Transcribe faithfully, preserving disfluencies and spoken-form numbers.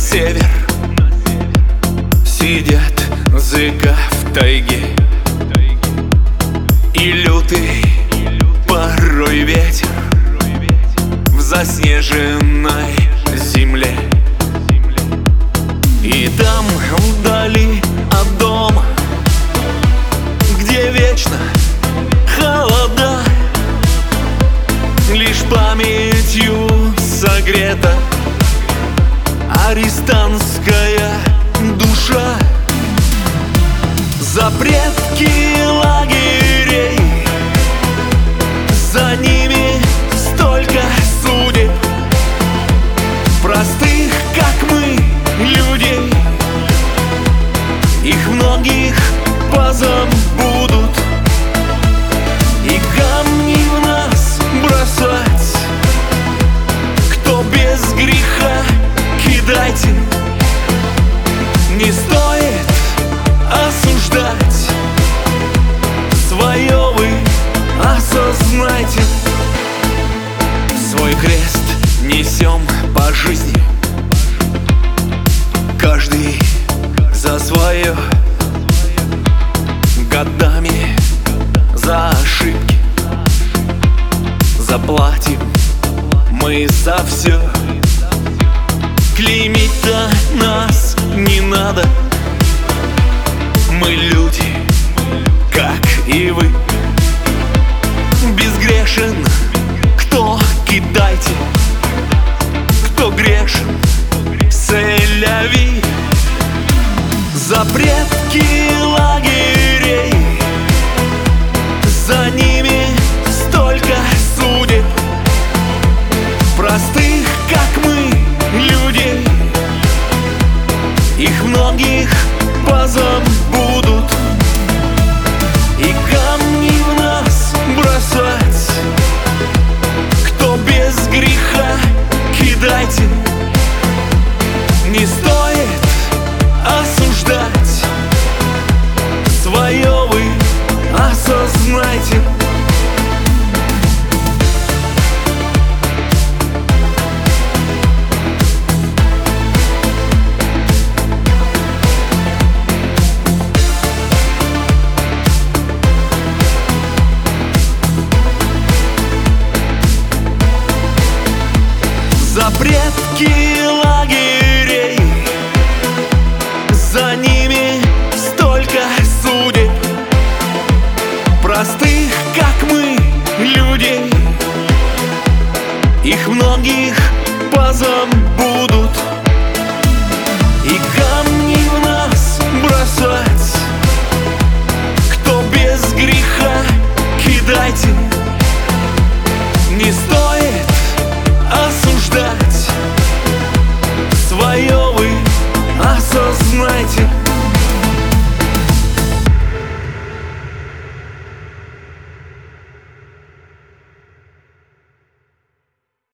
север сидят зыка в тайге, и лютый порой ветер в заснеженной земле. И там вдали от дома, где вечно холода, лишь памятью согрета арестантская душа. Запретки лагерей, за ними столько судеб, простых, как мы, людей. Их многих позабудут, и камни в нас бросать. Кто без греха, кидайте. Не стоит осуждать, свое вы осознайте. Свой крест несем по жизни, каждый за свое, годами за ошибки заплатим мы за все. Клеймить-то нас не надо, мы люди, как и вы. Безгрешен, кто кидайте, кто грешен, сэляви. Запретки лагерей, за ними столько судеб, простых, как мы, людей. Их многих позабудут, и камни в нас бросать. Кто без греха, кидайте. Не стоит осуждать, свое вы осознайте. Запретки лагерей,